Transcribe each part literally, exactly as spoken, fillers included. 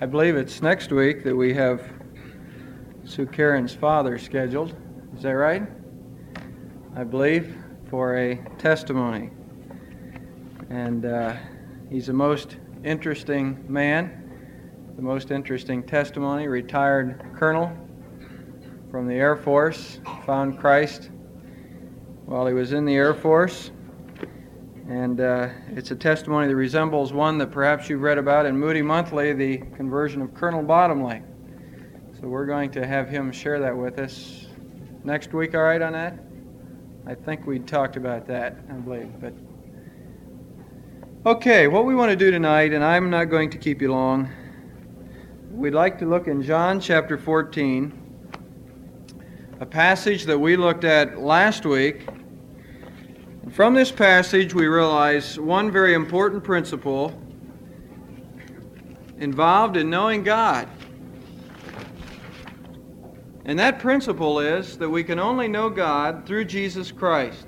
believe it's next week that we have Sue Karen's father scheduled. Is that right? I believe, for a testimony. And uh, he's a most interesting man, the most interesting testimony, retired colonel from the Air Force, found Christ while he was in the Air Force. And uh, it's a testimony that resembles one that perhaps you've read about in Moody Monthly, the conversion of Colonel Bottomley. So we're going to have him share that with us next week, all right, on that? I think we talked about that, I believe. But okay, what we want to do tonight, and I'm not going to keep you long, we'd like to look in John chapter fourteen, a passage that we looked at last week. From this passage, we realize one very important principle involved in knowing God. And that principle is that we can only know God through Jesus Christ.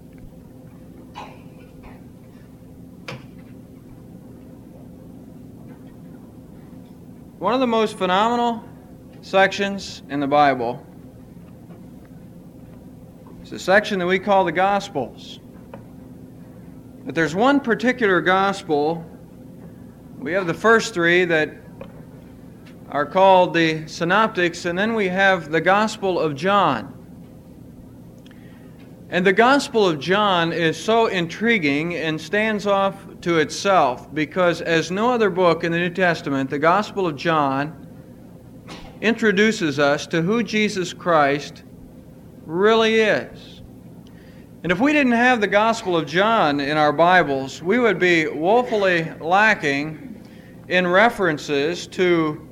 One of the most phenomenal sections in the Bible is the section that we call the Gospels. But there's one particular gospel. We have the first three that are called the Synoptics, and then we have the Gospel of John. And the Gospel of John is so intriguing and stands off to itself because, as no other book in the New Testament, the Gospel of John introduces us to who Jesus Christ really is. And if we didn't have the Gospel of John in our Bibles, we would be woefully lacking in references to,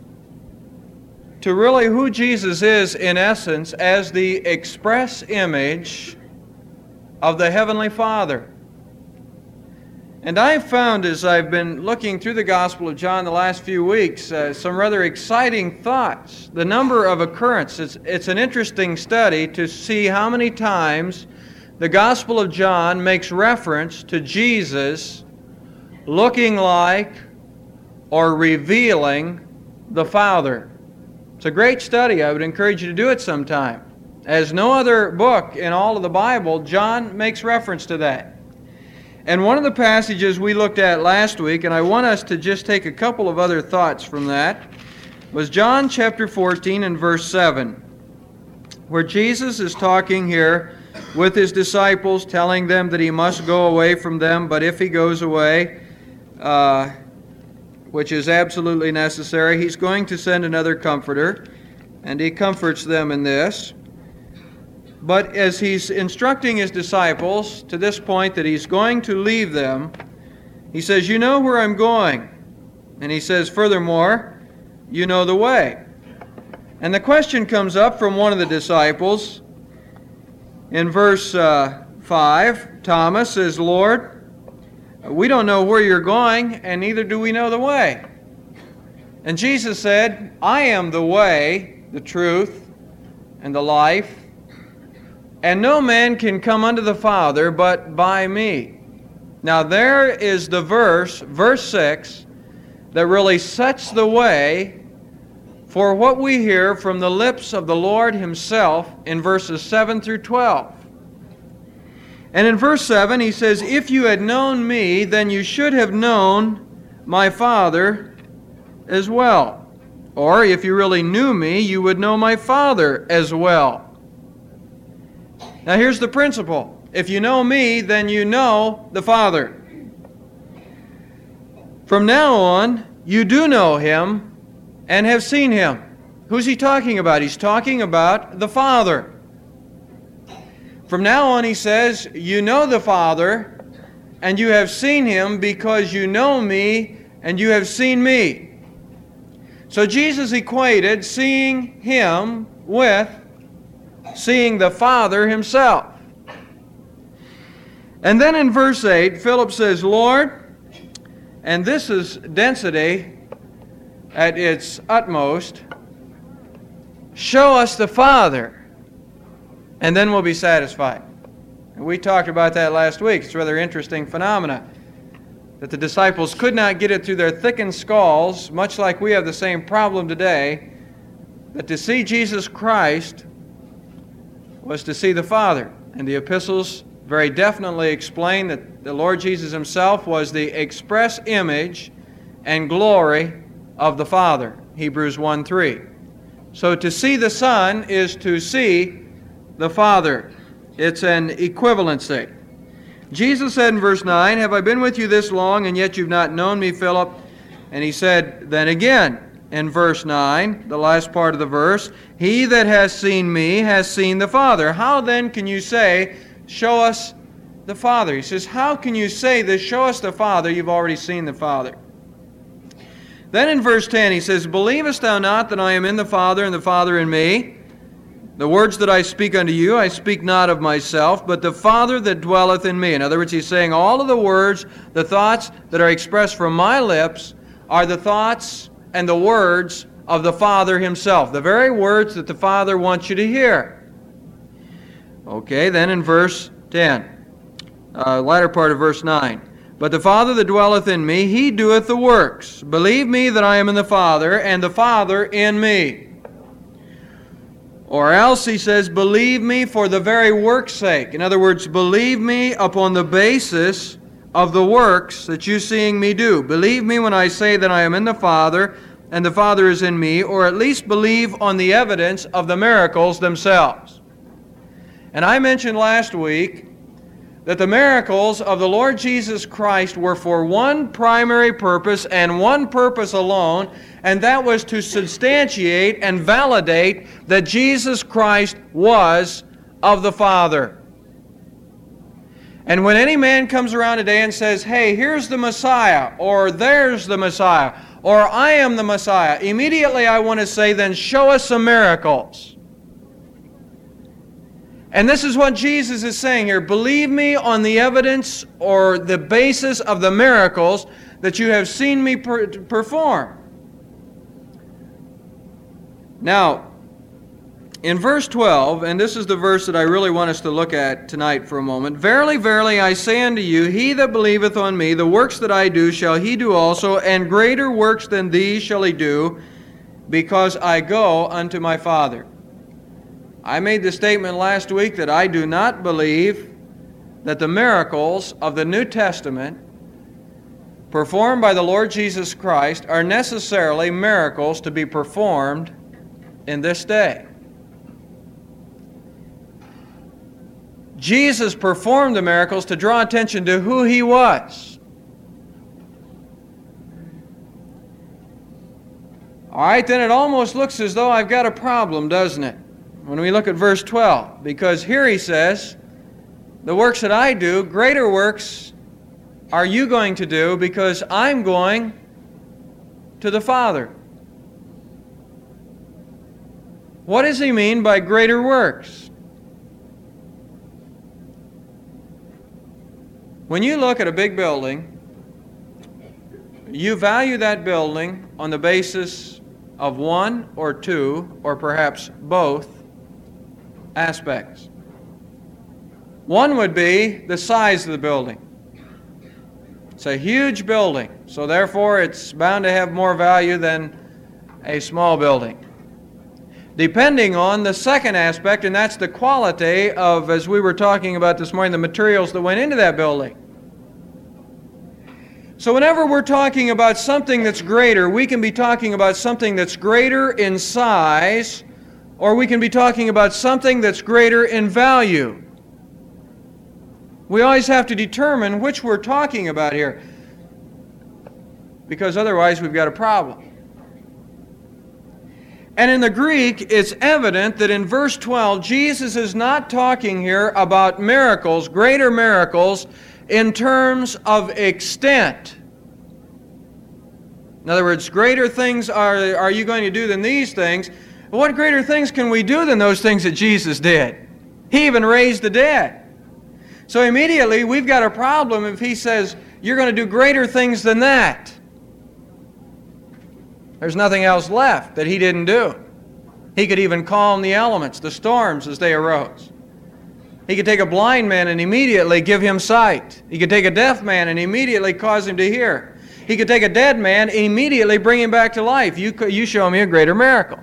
to really who Jesus is in essence as the express image of the Heavenly Father. And I've found, as I've been looking through the Gospel of John the last few weeks, uh, some rather exciting thoughts. The number of occurrences, it's, it's an interesting study to see how many times the Gospel of John makes reference to Jesus looking like or revealing the Father. It's a great study. I would encourage you to do it sometime. As no other book in all of the Bible, John makes reference to that. And one of the passages we looked at last week, and I want us to just take a couple of other thoughts from that, was John chapter fourteen and verse seven, where Jesus is talking here with his disciples, telling them that he must go away from them, but if he goes away, uh, which is absolutely necessary, he's going to send another comforter, and he comforts them in this. But as he's instructing his disciples to this point that he's going to leave them, he says, "You know where I'm going." And he says, "Furthermore, you know the way." And the question comes up from one of the disciples. In verse uh, five, Thomas says, "Lord, we don't know where you're going, and neither do we know the way." And Jesus said, "I am the way, the truth, and the life, and no man can come unto the Father but by me." Now there is the verse, verse six, that really sets the way for what we hear from the lips of the Lord himself in verses seven through twelve. And in verse seven he says, "If you had known me, then you should have known my Father as well." Or, if you really knew me, you would know my Father as well. Now here's the principle. If you know me, then you know the Father. From now on, you do know him and have seen him. Who's he talking about? He's talking about the Father. From now on, he says, you know the Father, and you have seen him because you know me and you have seen me. So Jesus equated seeing him with seeing the Father himself. And then in verse eight, Philip says, "Lord," and this is density at its utmost, "show us the Father, and then we'll be satisfied." And we talked about that last week. It's a rather interesting phenomena. that the disciples could not get it through their thickened skulls, much like we have the same problem today, that to see Jesus Christ was to see the Father. And the epistles very definitely explain that the Lord Jesus himself was the express image and glory of the Father. Hebrews one three. So to see the Son is to see the Father. It's an equivalency. Jesus said in verse nine, "Have I been with you this long, and yet you've not known me, Philip?" And he said then again in verse nine, the last part of the verse, "He that has seen me has seen the Father." How then can you say, "Show us the Father"? He says, how can you say this, "Show us the Father"? You've already seen the Father. Then in verse ten he says, "Believest thou not that I am in the Father, and the Father in me? The words that I speak unto you, I speak not of myself, but the Father that dwelleth in me." In other words, he's saying all of the words, the thoughts that are expressed from my lips are the thoughts and the words of the Father himself, the very words that the Father wants you to hear. Okay, then in verse ten, uh, latter part of verse nine, "But the Father that dwelleth in me, he doeth the works. Believe me that I am in the Father, and the Father in me." Or else, he says, "Believe me for the very work's sake." In other words, believe me upon the basis of the works that you seeing me do. Believe me when I say that I am in the Father, and the Father is in me, or at least believe on the evidence of the miracles themselves. And I mentioned last week that the miracles of the Lord Jesus Christ were for one primary purpose and one purpose alone, and that was to substantiate and validate that Jesus Christ was of the Father. And when any man comes around today and says, "Hey, here's the Messiah," or "There's the Messiah," or "I am the Messiah," immediately I want to say, then show us some miracles. And this is what Jesus is saying here. Believe me on the evidence or the basis of the miracles that you have seen me per- perform. Now, in verse twelve, and this is the verse that I really want us to look at tonight for a moment. "Verily, verily, I say unto you, he that believeth on me, the works that I do shall he do also, and greater works than these shall he do, because I go unto my Father." I made the statement last week that I do not believe that the miracles of the New Testament performed by the Lord Jesus Christ are necessarily miracles to be performed in this day. Jesus performed the miracles to draw attention to who he was. All right, then it almost looks as though I've got a problem, doesn't it? When we look at verse twelve, because here he says, "The works that I do, greater works are you going to do, because I'm going to the Father." What does he mean by greater works? When you look at a big building, you value that building on the basis of one or two, or perhaps both, aspects. One would be the size of the building. It's a huge building, so therefore it's bound to have more value than a small building. Depending on the second aspect, and that's the quality of, as we were talking about this morning, the materials that went into that building. So whenever we're talking about something that's greater, we can be talking about something that's greater in size, or we can be talking about something that's greater in value. We always have to determine which we're talking about here, because otherwise we've got a problem. And in the Greek, it's evident that in verse twelve, Jesus is not talking here about miracles, greater miracles, in terms of extent. In other words, greater things are, are you going to do than these things? What greater things can we do than those things that Jesus did? He even raised the dead. So immediately we've got a problem if he says, you're going to do greater things than that. There's nothing else left that he didn't do. He could even calm the elements, the storms, as they arose. He could take a blind man and immediately give him sight. He could take a deaf man and immediately cause him to hear. He could take a dead man and immediately bring him back to life. You, you show me a greater miracle.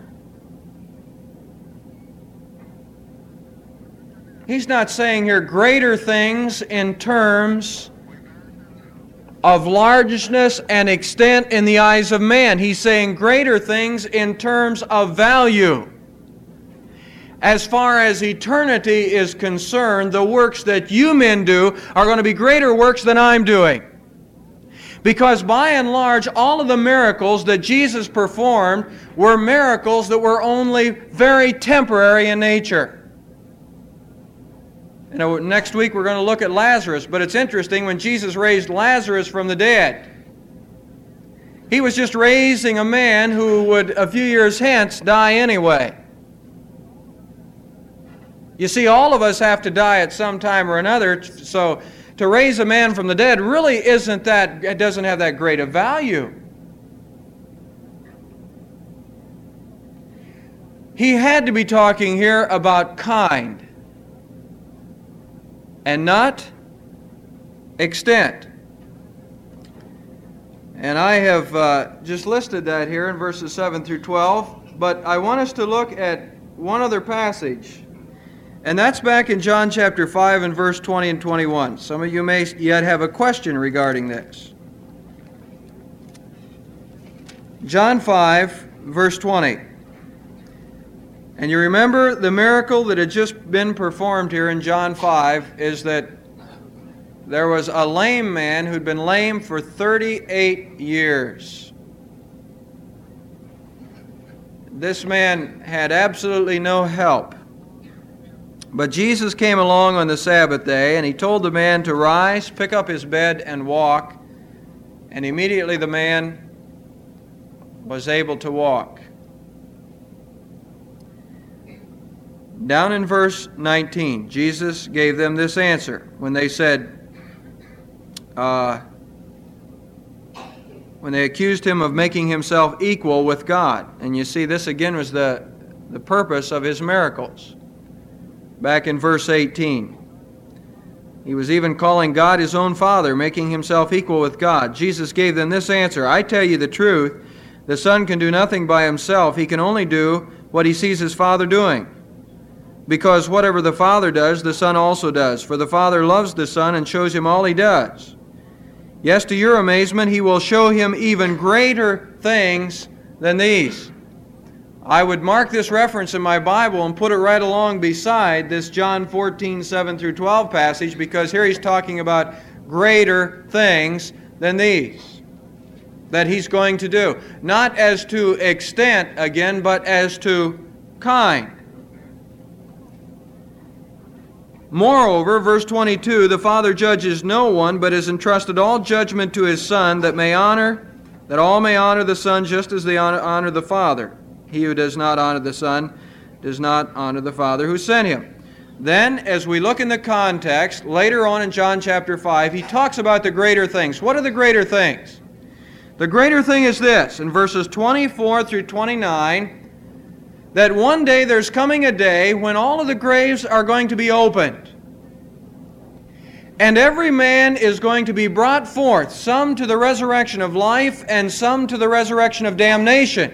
He's not saying here greater things in terms of largeness and extent in the eyes of man. He's saying greater things in terms of value. As far as eternity is concerned, the works that you men do are going to be greater works than I'm doing. Because by and large, all of the miracles that Jesus performed were miracles that were only very temporary in nature. You know, next week we're going to look at Lazarus, but it's interesting, when Jesus raised Lazarus from the dead, He was just raising a man who would, a few years hence, die anyway. You see, all of us have to die at some time or another, so to raise a man from the dead really isn't that, it doesn't have that great a value. He had to be talking here about kind and not extent. And I have uh, just listed that here in verses seven through twelve, but I want us to look at one other passage. And that's back in John chapter five and verse twenty and twenty-one. Some of you may yet have a question regarding this. John five, verse twenty. And you remember the miracle that had just been performed here in John five is that there was a lame man who'd been lame for thirty-eight years. This man had absolutely no help. But Jesus came along on the Sabbath day, and He told the man to rise, pick up his bed, and walk. And immediately the man was able to walk. Down in verse nineteen, Jesus gave them this answer when they said, uh, when they accused Him of making Himself equal with God. And you see, this again was the, the purpose of His miracles. Back in verse eighteen, He was even calling God His own Father, making Himself equal with God. Jesus gave them this answer, I tell you the truth, the Son can do nothing by Himself. He can only do what He sees His Father doing. Because whatever the Father does, the Son also does. For the Father loves the Son and shows Him all He does. Yes, to your amazement, He will show Him even greater things than these. I would mark this reference in my Bible and put it right along beside this John fourteen, seven through twelve passage, because here He's talking about greater things than these that He's going to do. Not as to extent, again, but as to kind. Moreover, verse twenty-two, the Father judges no one, but has entrusted all judgment to His Son, that may honor, that all may honor the Son just as they honor, honor the Father. He who does not honor the Son does not honor the Father who sent Him. Then, as we look in the context, later on in John chapter five, He talks about the greater things. What are the greater things? The greater thing is this, in verses twenty-four through twenty-nine, that one day there's coming a day when all of the graves are going to be opened. And every man is going to be brought forth, some to the resurrection of life and some to the resurrection of damnation.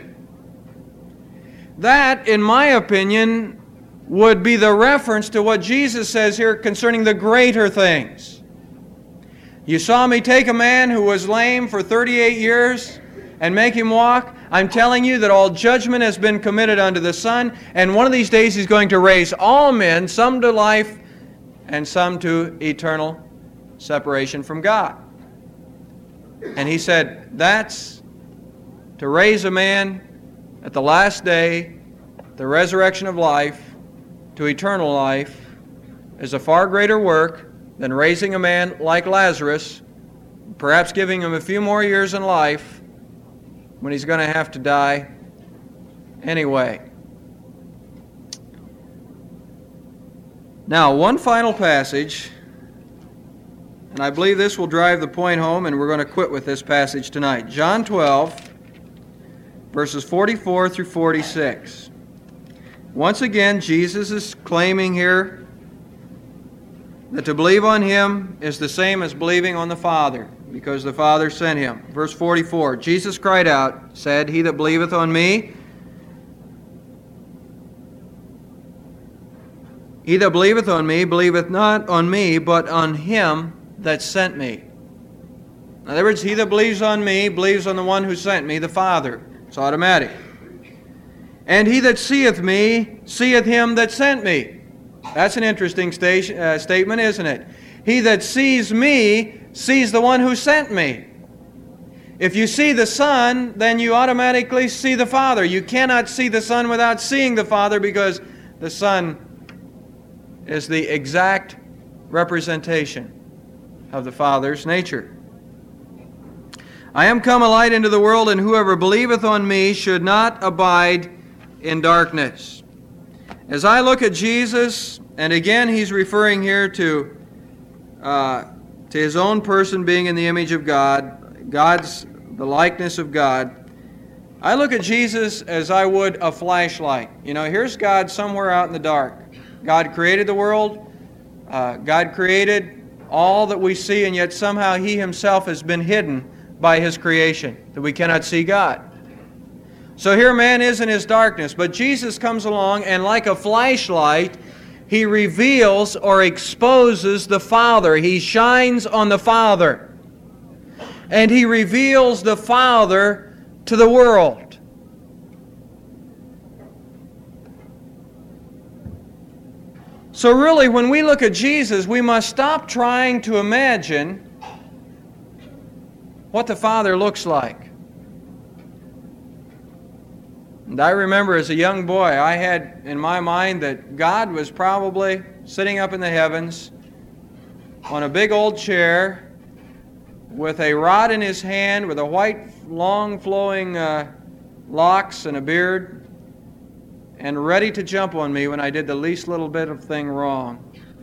That, in my opinion, would be the reference to what Jesus says here concerning the greater things. You saw me take a man who was lame for thirty-eight years and make him walk. I'm telling you that all judgment has been committed unto the Son, and one of these days He's going to raise all men, some to life and some to eternal separation from God. And He said, that's to raise a man at the last day, the resurrection of life, to eternal life, is a far greater work than raising a man like Lazarus, perhaps giving him a few more years in life when he's going to have to die anyway. Now, one final passage, and I believe this will drive the point home, and we're going to quit with this passage tonight. John twelve, verses forty-four through forty-six. Once again, Jesus is claiming here that to believe on him is the same as believing on the Father, because the Father sent him. Verse forty-four, Jesus cried out, said, He that believeth on me, He that believeth on me, believeth not on me, but on him that sent me. In other words, he that believes on me, believes on the one who sent me, the Father. It's automatic. And he that seeth me, seeth him that sent me. That's an interesting sta- uh, statement, isn't it? He that sees me, sees the one who sent me. If you see the Son, then you automatically see the Father. You cannot see the Son without seeing the Father, because the Son is the exact representation of the Father's nature. I am come a light into the world, and whoever believeth on me should not abide in darkness. As I look at Jesus, and again he's referring here to, uh, to his own person being in the image of God, God's, the likeness of God, I look at Jesus as I would a flashlight. You know, here's God somewhere out in the dark. God created the world. Uh, God created all that we see, and yet somehow He Himself has been hidden by His creation, that we cannot see God. So here man is in his darkness, but Jesus comes along, and like a flashlight, He reveals or exposes the Father. He shines on the Father. And He reveals the Father to the world. So really, when we look at Jesus, we must stop trying to imagine what the Father looks like. And I remember as a young boy, I had in my mind that God was probably sitting up in the heavens on a big old chair with a rod in His hand, with a white, long flowing uh, locks and a beard, and ready to jump on me when I did the least little bit of thing wrong.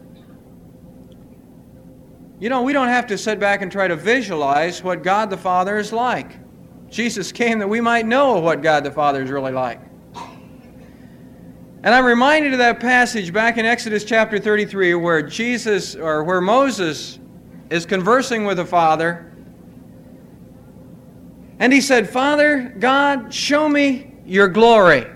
You know, we don't have to sit back and try to visualize what God the Father is like. Jesus came that we might know what God the Father is really like. And I'm reminded of that passage back in Exodus chapter thirty-three where Jesus, or where Moses is conversing with the Father. And he said, Father, God, show me your glory.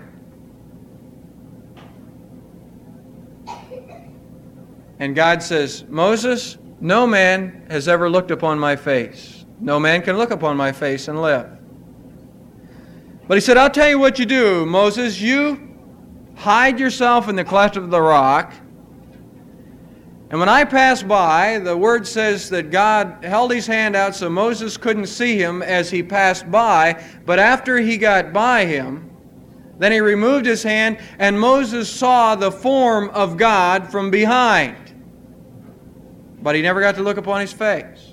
And God says, Moses, no man has ever looked upon my face. No man can look upon my face and live. But He said, I'll tell you what you do, Moses. You hide yourself in the cleft of the rock. And when I pass by, the Word says that God held His hand out so Moses couldn't see Him as he passed by. But after he got by him, then He removed His hand, and Moses saw the form of God from behind. But he never got to look upon His face.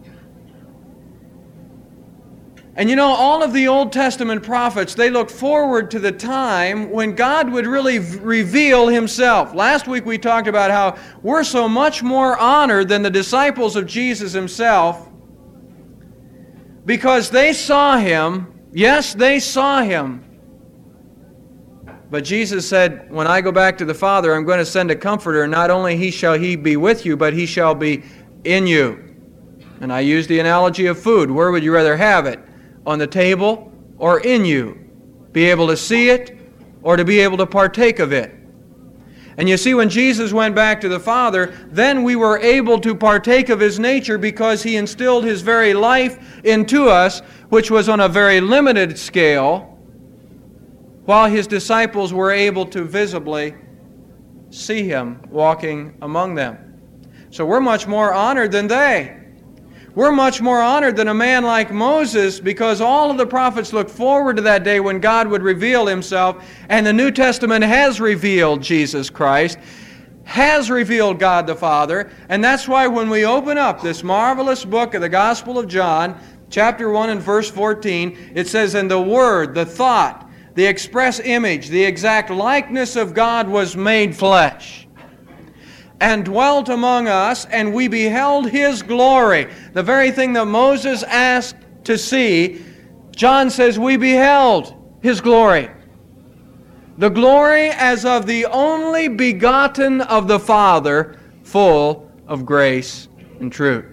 And you know, all of the Old Testament prophets, they looked forward to the time when God would really reveal Himself. Last week we talked about how we're so much more honored than the disciples of Jesus Himself because they saw Him. Yes, they saw Him. But Jesus said, when I go back to the Father, I'm going to send a Comforter. Not only he shall He be with you, but He shall be in you. And I used the analogy of food. Where would you rather have it? On the table or in you? Be able to see it or to be able to partake of it? And you see, when Jesus went back to the Father, then we were able to partake of His nature because He instilled His very life into us, which was on a very limited scale, while His disciples were able to visibly see Him walking among them. So we're much more honored than they. We're much more honored than a man like Moses because all of the prophets looked forward to that day when God would reveal Himself, and the New Testament has revealed Jesus Christ, has revealed God the Father, and that's why when we open up this marvelous book of the Gospel of John, chapter one and verse fourteen, it says, and the Word, the thought, the express image, the exact likeness of God was made flesh and dwelt among us, and we beheld His glory. The very thing that Moses asked to see, John says we beheld His glory. The glory as of the only begotten of the Father, full of grace and truth.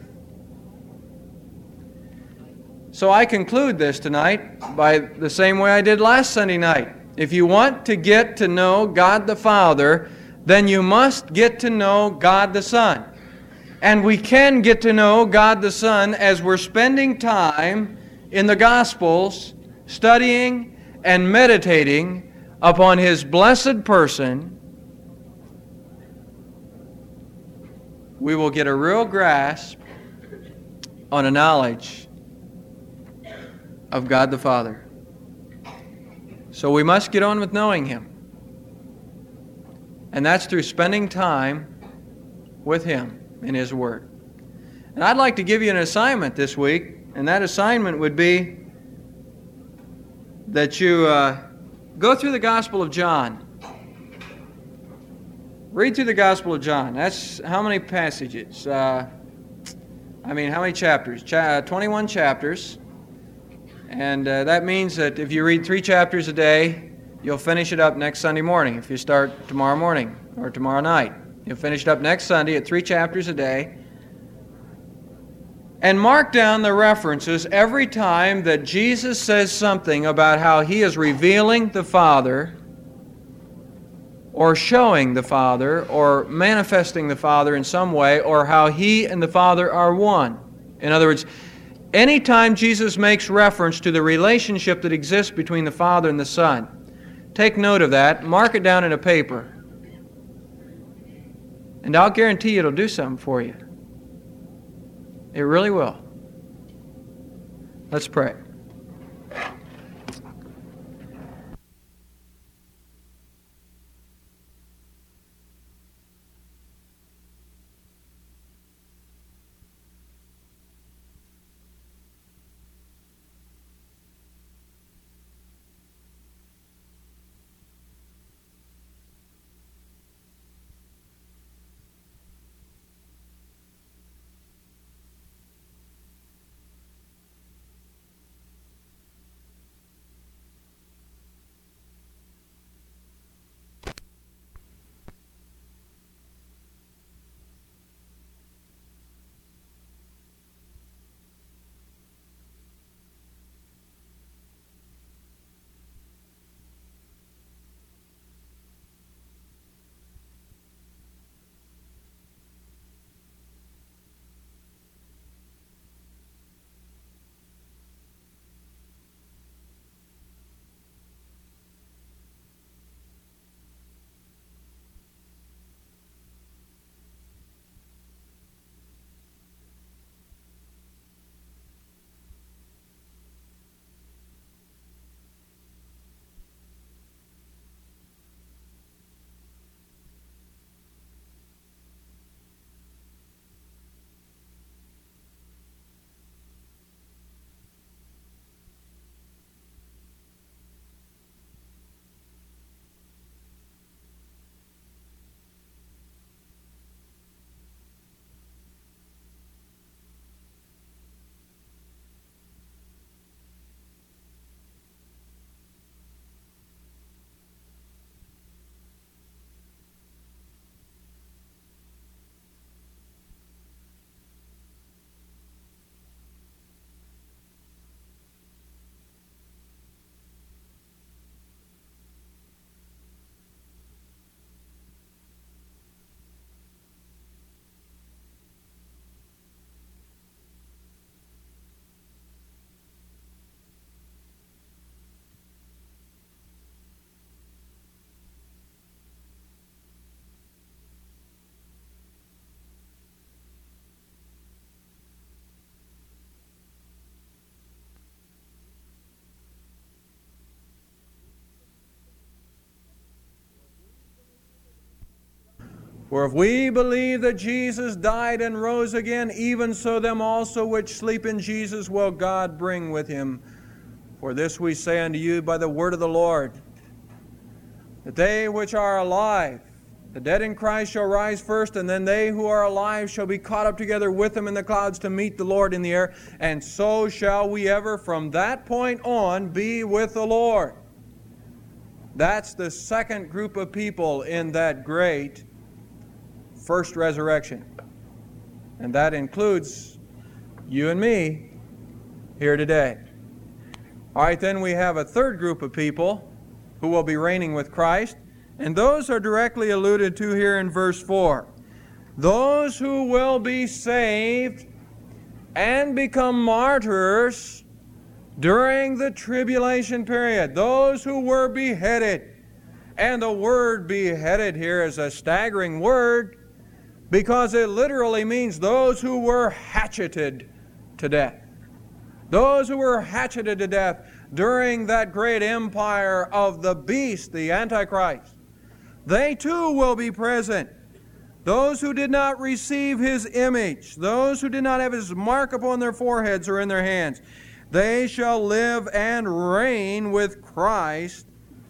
So I conclude this tonight by the same way I did last Sunday night. If you want to get to know God the Father, then you must get to know God the Son. And we can get to know God the Son as we're spending time in the Gospels, studying and meditating upon His blessed person. We will get a real grasp on a knowledge of God the Father. So we must get on with knowing Him. And that's through spending time with Him in His Word. And I'd like to give you an assignment this week, and that assignment would be that you uh, go through the Gospel of John. Read through the Gospel of John. That's how many passages? Uh, I mean, how many chapters? Cha- twenty-one chapters. And uh, that means that if you read three chapters a day, you'll finish it up next Sunday morning. If you start tomorrow morning or tomorrow night, you'll finish it up next Sunday at three chapters a day. And mark down the references every time that Jesus says something about how He is revealing the Father, or showing the Father, or manifesting the Father in some way, or how He and the Father are one. In other words, anytime Jesus makes reference to the relationship that exists between the Father and the Son, take note of that, mark it down in a paper, and I'll guarantee it'll do something for you. It really will. Let's pray. For if we believe that Jesus died and rose again, even so them also which sleep in Jesus will God bring with Him. For this we say unto you by the word of the Lord, that they which are alive, the dead in Christ shall rise first, and then they who are alive shall be caught up together with them in the clouds to meet the Lord in the air. And so shall we ever from that point on be with the Lord. That's the second group of people in that great first resurrection. And that includes you and me here today. All right, then we have a third group of people who will be reigning with Christ, and those are directly alluded to here in verse four. Those who will be saved and become martyrs during the tribulation period. Those who were beheaded. And the word beheaded here is a staggering word because it literally means those who were hatcheted to death. Those who were hatcheted to death during that great empire of the beast, the Antichrist. They too will be present. Those who did not receive his image, those who did not have his mark upon their foreheads or in their hands, they shall live and reign with Christ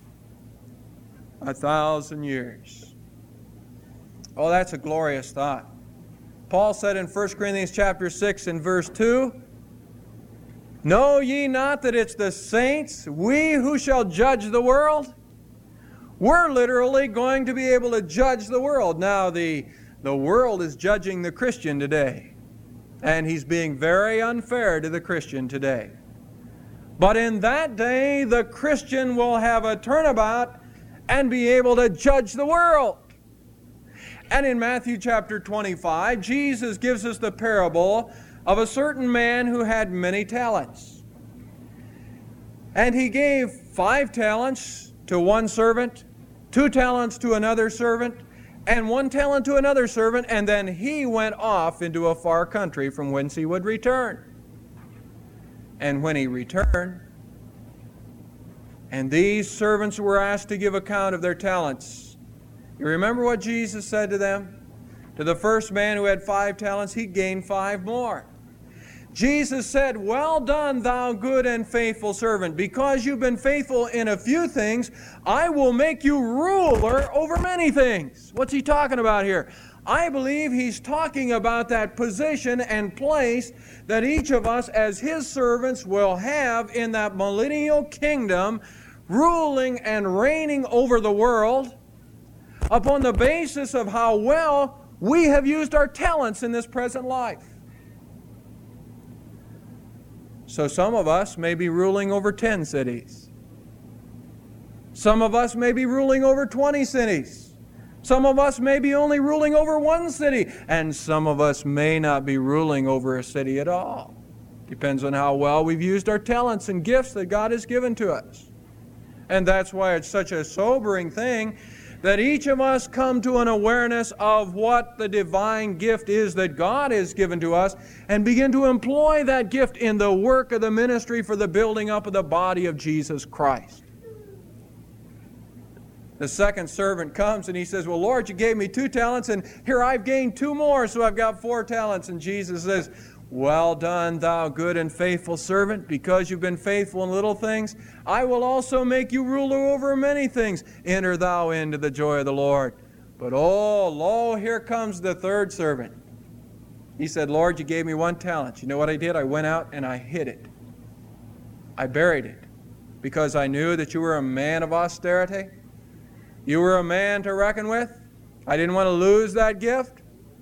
a thousand years. Oh, that's a glorious thought. Paul said in First Corinthians chapter six and verse two, know ye not that it's the saints, we who shall judge the world? We're literally going to be able to judge the world. Now, the, the world is judging the Christian today, and he's being very unfair to the Christian today. But in that day, the Christian will have a turnabout and be able to judge the world. And in Matthew chapter twenty-five, Jesus gives us the parable of a certain man who had many talents. And he gave five talents to one servant, two talents to another servant, and one talent to another servant, and then he went off into a far country from whence he would return. And when he returned, and these servants were asked to give account of their talents, you remember what Jesus said to them? To the first man who had five talents, he gained five more. Jesus said, well done, thou good and faithful servant. Because you've been faithful in a few things, I will make you ruler over many things. What's he talking about here? I believe he's talking about that position and place that each of us as his servants will have in that millennial kingdom, ruling and reigning over the world upon the basis of how well we have used our talents in this present life. So some of us may be ruling over ten cities. Some of us may be ruling over twenty cities. Some of us may be only ruling over one city. And some of us may not be ruling over a city at all. Depends on how well we've used our talents and gifts that God has given to us. And that's why it's such a sobering thing that each of us come to an awareness of what the divine gift is that God has given to us and begin to employ that gift in the work of the ministry for the building up of the body of Jesus Christ. The second servant comes and he says, well, Lord, you gave me two talents and here I've gained two more, so I've got four talents. And Jesus says, well done, thou good and faithful servant. Because you've been faithful in little things, I will also make you ruler over many things. Enter thou into the joy of the Lord. But oh, lo, here comes the third servant. He said, Lord, you gave me one talent. You know what I did? I went out and I hid it. I buried it because I knew that you were a man of austerity. You were a man to reckon with. I didn't want to lose that gift.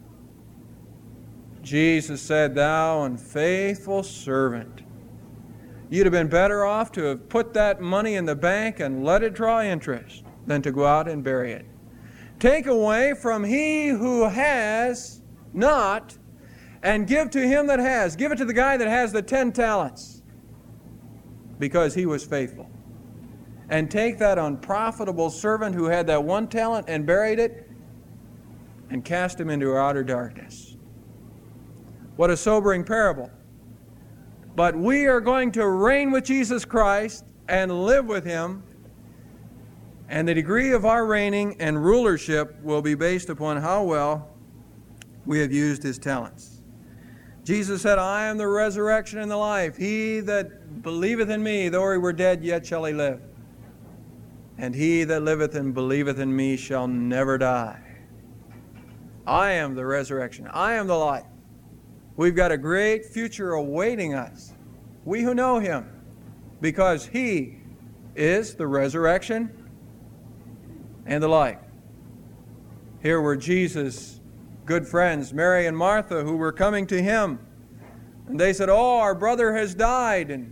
Jesus said, thou unfaithful servant. You'd have been better off to have put that money in the bank and let it draw interest than to go out and bury it. Take away from he who has not and give to him that has. Give it to the guy that has the ten talents because he was faithful. And take that unprofitable servant who had that one talent and buried it and cast him into outer darkness. What a sobering parable. But we are going to reign with Jesus Christ and live with him, and the degree of our reigning and rulership will be based upon how well we have used his talents. Jesus said, I am the resurrection and the life. He that believeth in me, though he were dead, yet shall he live. And he that liveth and believeth in me shall never die. I am the resurrection. I am the life. We've got a great future awaiting us, we who know him, because he is the resurrection and the life. Here where Jesus good friends, Mary and Martha, who were coming to him. And they said, "Oh, our brother has died." And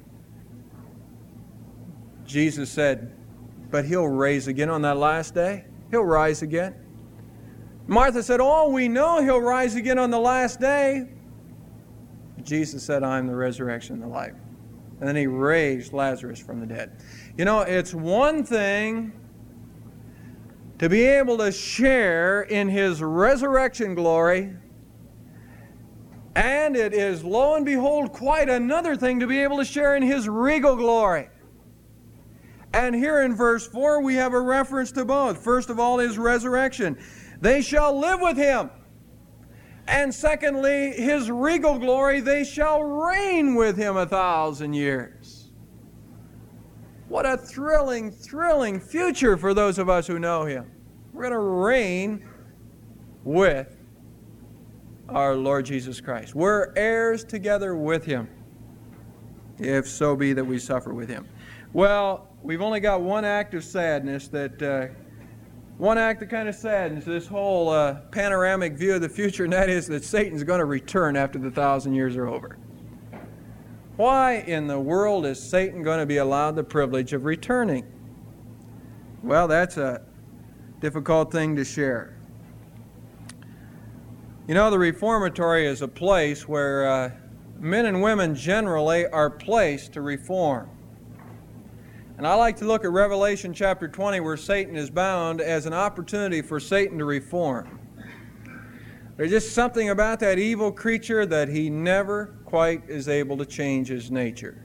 Jesus said, "But he'll raise again on that last day. He'll rise again." Martha said, "Oh, we know he'll rise again on the last day." Jesus said, "I'm the resurrection and the life." And then he raised Lazarus from the dead. You know, it's one thing to be able to share in his resurrection glory, and it is, lo and behold, quite another thing to be able to share in his regal glory. And here in verse four we have a reference to both. First of all, his resurrection. They shall live with him. And secondly, his regal glory, they shall reign with him a thousand years. What a thrilling, thrilling future for those of us who know him. We're going to reign with our Lord Jesus Christ. We're heirs together with him, if so be that we suffer with him. Well, we've only got one act of sadness that... Uh, One act that kind of saddens this whole uh, panoramic view of the future, and that is that Satan's going to return after the thousand years are over. Why in the world is Satan going to be allowed the privilege of returning? Well, that's a difficult thing to share. You know, the reformatory is a place where uh, men and women generally are placed to reform. And I like to look at Revelation chapter twenty, where Satan is bound, as an opportunity for Satan to reform. There's just something about that evil creature that he never quite is able to change his nature.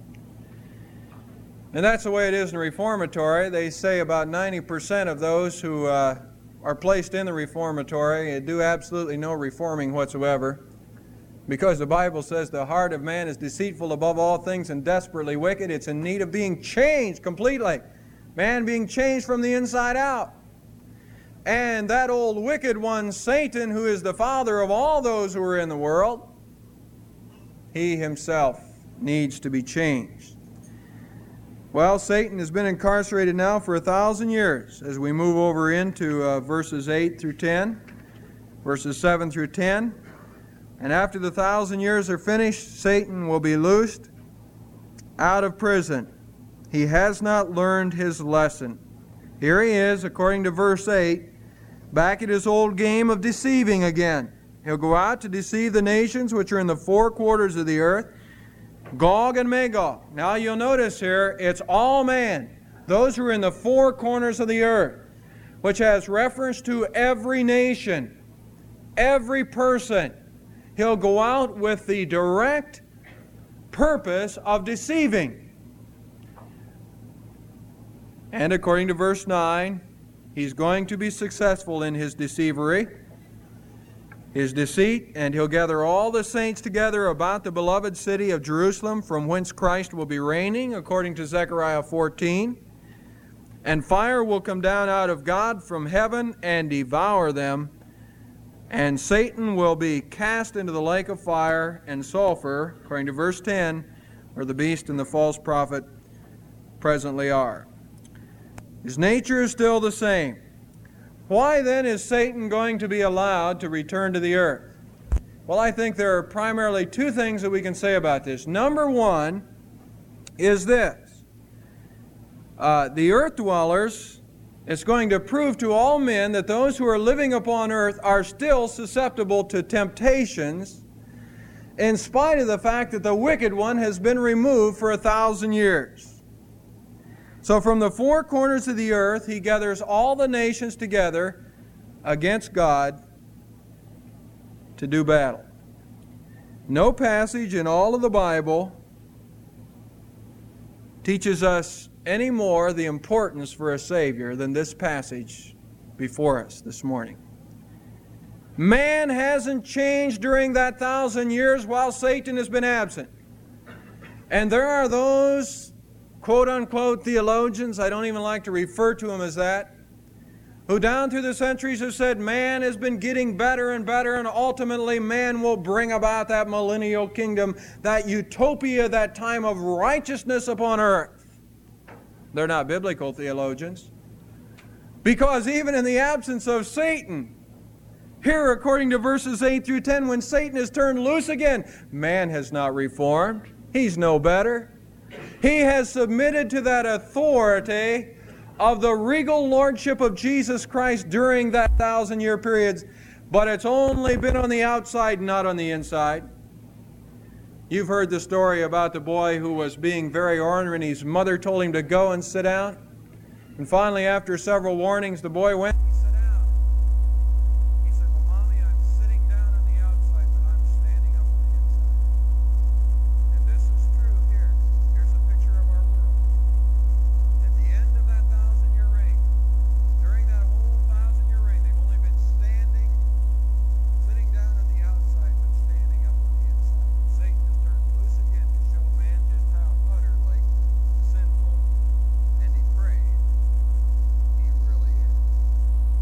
And that's the way it is in the reformatory. They say about ninety percent of those who uh, are placed in the reformatory do absolutely no reforming whatsoever. Because the Bible says the heart of man is deceitful above all things and desperately wicked. It's in need of being changed completely. Man being changed from the inside out. And that old wicked one, Satan, who is the father of all those who are in the world, he himself needs to be changed. Well, Satan has been incarcerated now for a thousand years. As we move over into uh, verses eight through ten, verses seven through ten. And after the thousand years are finished, Satan will be loosed out of prison. He has not learned his lesson. Here he is, according to verse eight, back at his old game of deceiving again. He'll go out to deceive the nations which are in the four quarters of the earth, Gog and Magog. Now you'll notice here, it's all man, those who are in the four corners of the earth, which has reference to every nation, every person. He'll go out with the direct purpose of deceiving. And according to verse nine, he's going to be successful in his deceivery, his deceit, and he'll gather all the saints together about the beloved city of Jerusalem, from whence Christ will be reigning, according to Zechariah fourteen. And fire will come down out of God from heaven and devour them. And Satan will be cast into the lake of fire and sulfur, according to verse ten, where the beast and the false prophet presently are. His nature is still the same. Why then is Satan going to be allowed to return to the earth? Well, I think there are primarily two things that we can say about this. Number one is this. Uh, the earth dwellers... It's going to prove to all men that those who are living upon earth are still susceptible to temptations, in spite of the fact that the wicked one has been removed for a thousand years. So from the four corners of the earth, he gathers all the nations together against God to do battle. No passage in all of the Bible teaches us any more the importance for a Savior than this passage before us this morning. Man hasn't changed during that thousand years while Satan has been absent. And there are those quote-unquote theologians, I don't even like to refer to them as that, who down through the centuries have said man has been getting better and better, and ultimately man will bring about that millennial kingdom, that utopia, that time of righteousness upon earth. They're not biblical theologians. Because even in the absence of Satan, Here, according to verses eight through ten, when Satan is turned loose again, man has not reformed. He's no better. He has submitted to that authority of the regal lordship of Jesus Christ during that thousand-year period, but it's only been on the outside, not on the inside. You've heard the story about the boy who was being very ornery, and his mother told him to go and sit down. And finally, after several warnings, the boy went and sat down. He said, "Well, Mommy, I'm sitting down on the outside, but I'm standing up on the inside." And this is true here. Here's a picture of our world. At the end of that thousand-year reign, during that whole thousand-year reign, they've only been standing, sitting down on the outside, but standing up on the inside. Satan has turned loose again to show man just how utterly sinful and depraved he really is.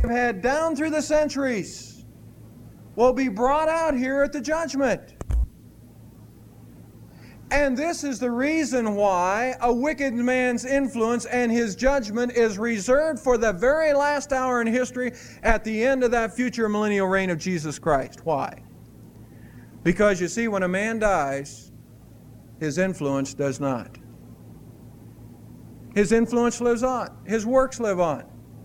have had down through the centuries will be brought out here at the judgment. And this is the reason why a wicked man's influence and his judgment is reserved for the very last hour in history at the end of that future millennial reign of Jesus Christ. Why? Because you see, when a man dies, his influence does not. His influence lives on. His works live on.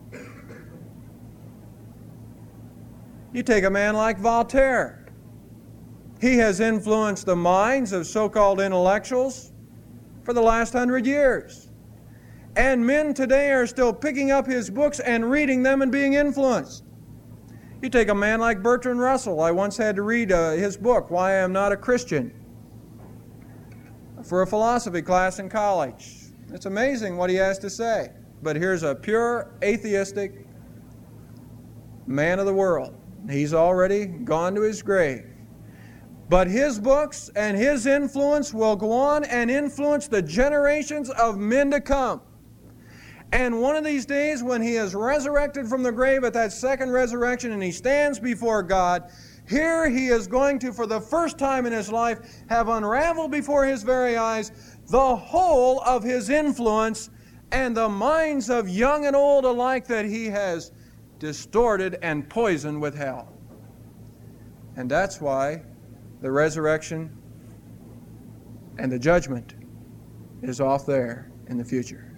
You take a man like Voltaire. He has influenced the minds of so-called intellectuals for the last hundred years. And men today are still picking up his books and reading them and being influenced. You take a man like Bertrand Russell. I once had to read uh, his book, Why I Am Not a Christian, for a philosophy class in college. It's amazing what he has to say. But here's a pure atheistic man of the world. He's already gone to his grave. But his books and his influence will go on and influence the generations of men to come. And one of these days, when he is resurrected from the grave at that second resurrection and he stands before God, here he is going to, for the first time in his life, have unraveled before his very eyes the whole of his influence and the minds of young and old alike that he has distorted and poisoned with hell. And that's why the resurrection and the judgment is off there in the future.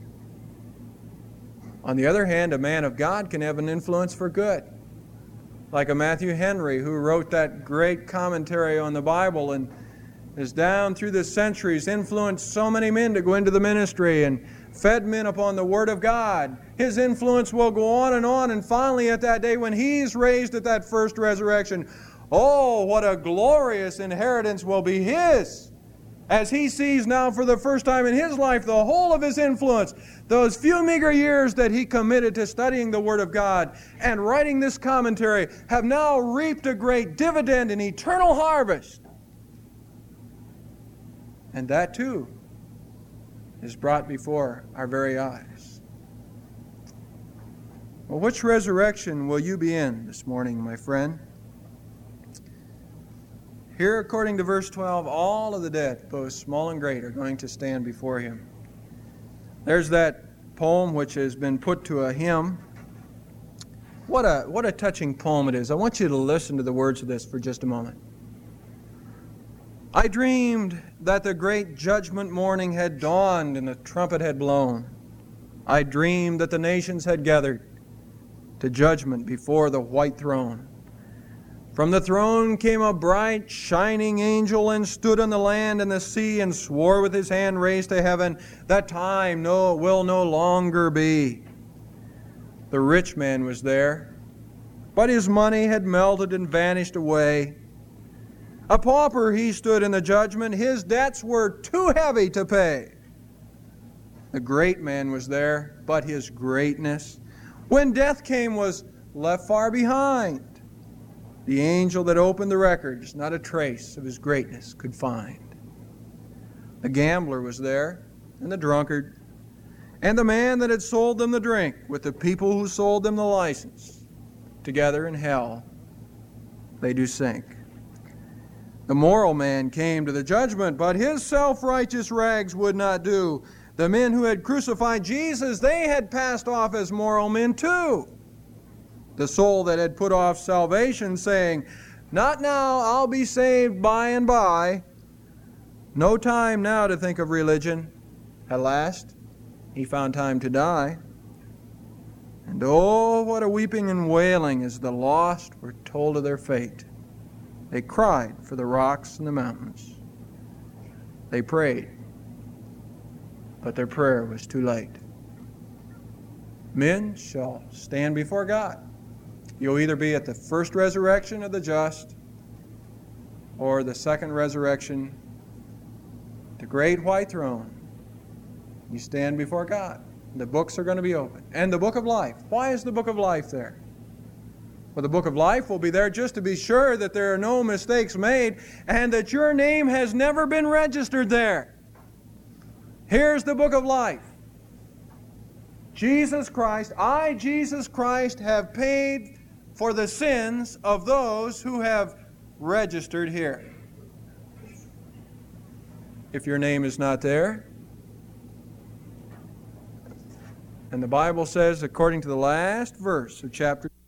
On the other hand, a man of God can have an influence for good. Like a Matthew Henry, who wrote that great commentary on the Bible and has down through the centuries influenced so many men to go into the ministry and fed men upon the Word of God. His influence will go on and on, and finally at that day when he's raised at that first resurrection, oh, what a glorious inheritance will be his, as he sees now for the first time in his life the whole of his influence, those few meager years that he committed to studying the Word of God and writing this commentary have now reaped a great dividend in eternal harvest. And that too is brought before our very eyes. Well, which resurrection will you be in this morning, my friend? Here, according to verse twelve, all of the dead, both small and great, are going to stand before him. There's that poem which has been put to a hymn. What a, what a touching poem it is. I want you to listen to the words of this for just a moment. I dreamed that the great judgment morning had dawned and the trumpet had blown. I dreamed that the nations had gathered to judgment before the white throne. From the throne came a bright, shining angel and stood on the land and the sea and swore with his hand raised to heaven that time no will no longer be. The rich man was there, but his money had melted and vanished away. A pauper he stood in the judgment, his debts were too heavy to pay. The great man was there, but his greatness, when death came, was left far behind. The angel that opened the records, not a trace of his greatness could find. The gambler was there, and the drunkard, and the man that had sold them the drink, with the people who sold them the license. Together in hell they do sink. The moral man came to the judgment, but his self-righteous rags would not do. The men who had crucified Jesus, they had passed off as moral men too. The soul that had put off salvation, saying, "Not now, I'll be saved by and by. No time now to think of religion." At last, he found time to die. And oh, what a weeping and wailing as the lost were told of their fate. They cried for the rocks and the mountains. They prayed, but their prayer was too late. Men shall stand before God. You'll either be at the first resurrection of the just or the second resurrection, the great white throne. You stand before God. The books are going to be open. And the book of life. Why is the book of life there? Well, the book of life will be there just to be sure that there are no mistakes made and that your name has never been registered there. Here's the book of life. Jesus Christ, I, Jesus Christ, have paid for the sins of those who have registered here. If your name is not there, and the Bible says, according to the last verse of chapter